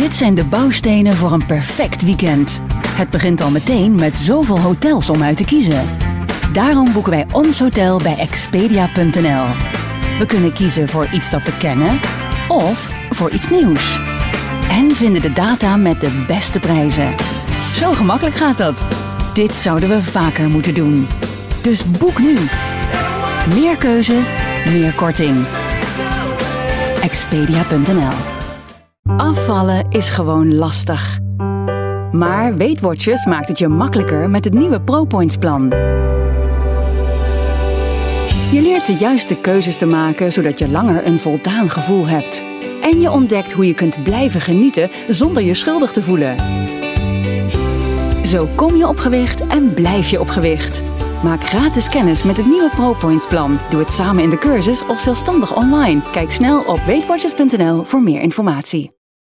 Dit zijn de bouwstenen voor een perfect weekend. Het begint al meteen met zoveel hotels om uit te kiezen. Daarom boeken wij ons hotel bij Expedia.nl. We kunnen kiezen voor iets dat we kennen of voor iets nieuws. En vinden de data met de beste prijzen. Zo gemakkelijk gaat dat. Dit zouden we vaker moeten doen. Dus boek nu. Meer keuze, meer korting. Expedia.nl. Afvallen is gewoon lastig. Maar Weight Watchers maakt het je makkelijker met het nieuwe ProPoints-plan. Je leert de juiste keuzes te maken zodat je langer een voldaan gevoel hebt. En je ontdekt hoe je kunt blijven genieten zonder je schuldig te voelen. Zo kom je op gewicht en blijf je op gewicht. Maak gratis kennis met het nieuwe ProPoints-plan. Doe het samen in de cursus of zelfstandig online. Kijk snel op weightwatchers.nl voor meer informatie.